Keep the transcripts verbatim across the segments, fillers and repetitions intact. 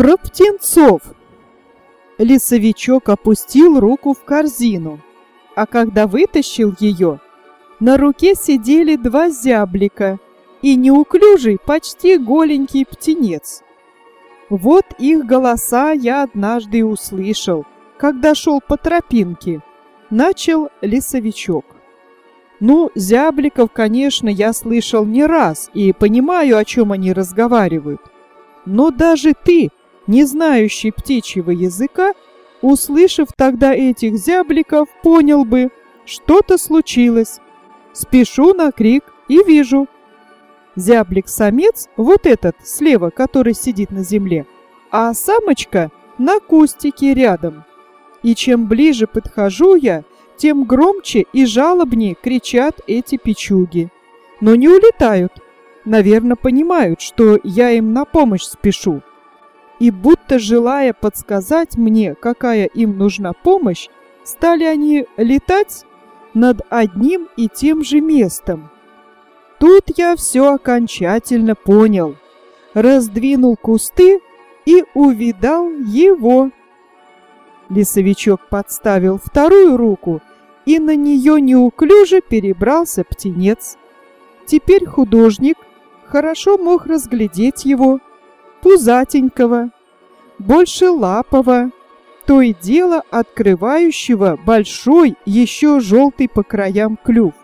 Про птенцов. Лисовичок опустил руку в корзину, а когда вытащил ее, на руке сидели два зяблика и неуклюжий, почти голенький птенец. Вот их голоса я однажды услышал, когда шел по тропинке, начал Лисовичок. Ну, зябликов, конечно, я слышал не раз и понимаю, о чем они разговаривают. Но даже ты, не знающий птичьего языка, услышав тогда этих зябликов, понял бы, что-то случилось. Спешу на крик и вижу. Зяблик-самец, вот этот слева, который сидит на земле, а самочка на кустике рядом. И чем ближе подхожу я, тем громче и жалобнее кричат эти печуги. Но не улетают. Наверное, понимают, что я им на помощь спешу. И будто желая подсказать мне, какая им нужна помощь, стали они летать над одним и тем же местом. Тут я все окончательно понял. Раздвинул кусты и увидал его. Лисовичок подставил вторую руку, и на нее неуклюже перебрался птенец. Теперь художник хорошо мог разглядеть его, пузатенького, большелапого, то и дело открывающего большой, еще желтый по краям клюв.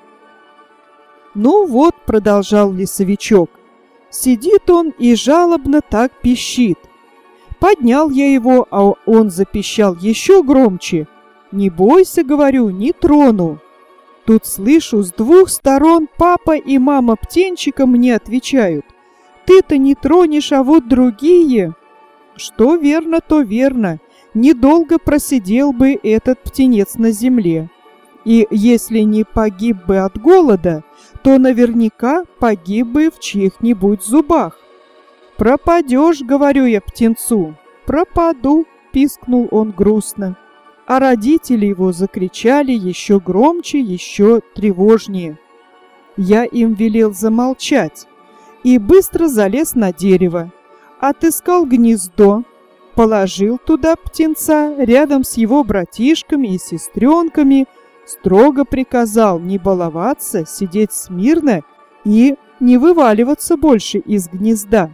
«Ну вот», — продолжал Лисовичок, — «сидит он и жалобно так пищит. Поднял я его, а он запищал еще громче. Не бойся, говорю, не трону. Тут слышу, с двух сторон папа и мама птенчика мне отвечают: ты-то не тронешь, а вот другие. Что верно, то верно. Недолго просидел бы этот птенец на земле. И если не погиб бы от голода, то наверняка погиб бы в чьих-нибудь зубах. Пропадешь, говорю я птенцу. Пропаду, пискнул он грустно. А родители его закричали еще громче, еще тревожнее. Я им велел замолчать и быстро залез на дерево, отыскал гнездо, положил туда птенца рядом с его братишками и сестренками, строго приказал не баловаться, сидеть смирно и не вываливаться больше из гнезда.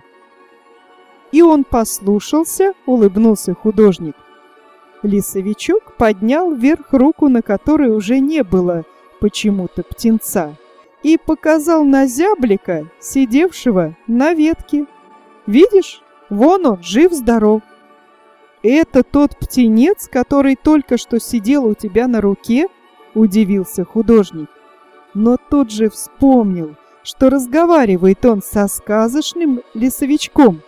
И он послушался, улыбнулся художник. Лисовичок поднял вверх руку, на которой уже не было почему-то птенца, и показал на зяблика, сидевшего на ветке. Видишь, вон он, жив-здоров. Это тот птенец, который только что сидел у тебя на руке? Удивился художник. Но тут же вспомнил, что разговаривает он со сказочным лисовичком,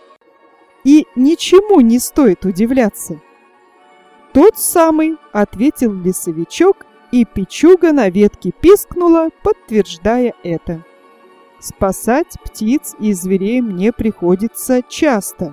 и ничему не стоит удивляться. «Тот самый», — ответил лисовичок, и печуга на ветке пискнула, подтверждая это. «Спасать птиц и зверей мне приходится часто».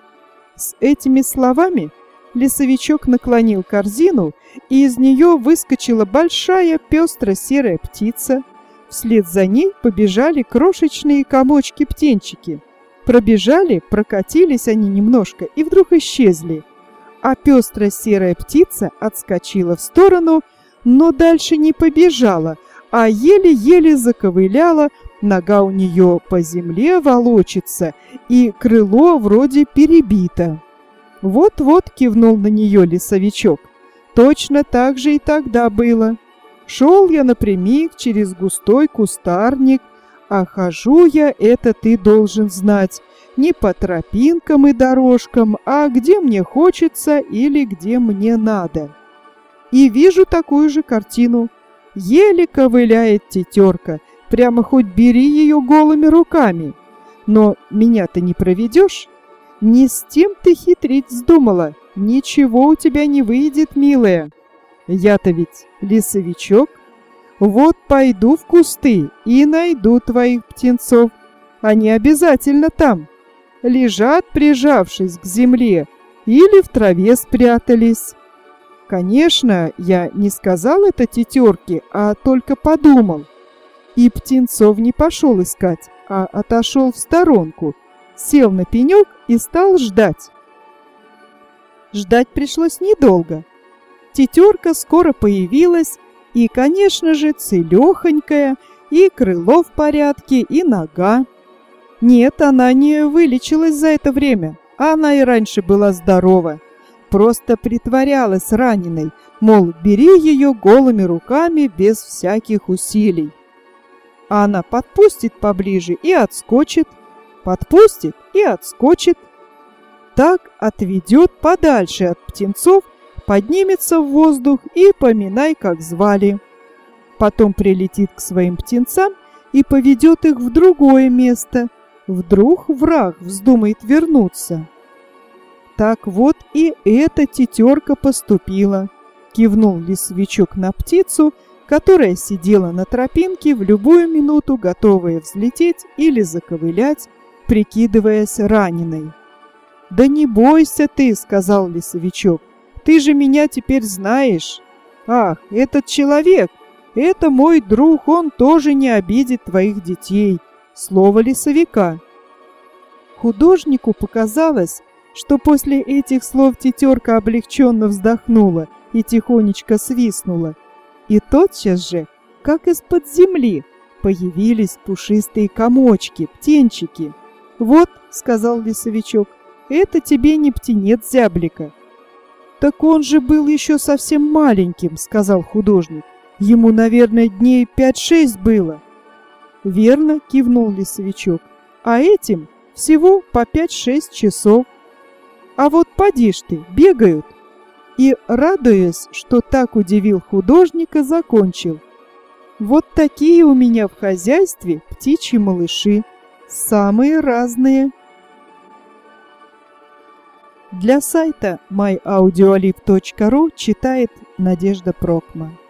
С этими словами лисовичок наклонил корзину, и из нее выскочила большая пестро-серая птица. Вслед за ней побежали крошечные комочки-птенчики. Пробежали, прокатились они немножко и вдруг исчезли. А пестро-серая птица отскочила в сторону, но дальше не побежала, а еле-еле заковыляла, нога у нее по земле волочится, и крыло вроде перебито. «Вот-вот», — кивнул на нее лисовичок, — «точно так же и тогда было. Шел я напрямик через густой кустарник, а хожу я, это ты должен знать, не по тропинкам и дорожкам, а где мне хочется или где мне надо. И вижу такую же картину. Еле ковыляет тетерка, прямо хоть бери ее голыми руками. Но меня-то не проведешь. Не с тем ты хитрить вздумала. Ничего у тебя не выйдет, милая. Я-то ведь лисовичок. Вот пойду в кусты и найду твоих птенцов. Они обязательно там. Лежат, прижавшись к земле, или в траве спрятались. Конечно, я не сказал это тетерке, а только подумал. И птенцов не пошел искать, а отошел в сторонку, сел на пенек и стал ждать. Ждать пришлось недолго. Тетерка скоро появилась, и, конечно же, целехонькая, и крыло в порядке, и нога. Нет, она не вылечилась за это время, она и раньше была здорова. Просто притворялась раненой, мол, бери ее голыми руками без всяких усилий. А она подпустит поближе и отскочит, подпустит и отскочит. Так отведет подальше от птенцов, поднимется в воздух и поминай, как звали. Потом прилетит к своим птенцам и поведет их в другое место. Вдруг враг вздумает вернуться. Так вот и эта тетерка поступила. Кивнул лесовичок на птицу, которая сидела на тропинке в любую минуту, готовая взлететь или заковылять, прикидываясь раненой. «Да не бойся ты», — сказал лесовичок, — «ты же меня теперь знаешь. Ах, этот человек, это мой друг, он тоже не обидит твоих детей». Слово лесовика. Художнику показалось, что после этих слов тетерка облегченно вздохнула и тихонечко свистнула. И тотчас же, как из-под земли, появились пушистые комочки, птенчики. «Вот», — сказал лесовичок, — «это тебе не птенец зяблика». «Так он же был еще совсем маленьким», — сказал художник. «Ему, наверное, дней пять-шесть было». «Верно», — кивнул лесовичок, — «а этим всего по пять-шесть часов. А вот поди ж ты, бегают». И, радуясь, что так удивил художника, закончил: «Вот такие у меня в хозяйстве птичьи малыши, самые разные». Для сайта май аудиолиб точка ру читает Надежда Прокма.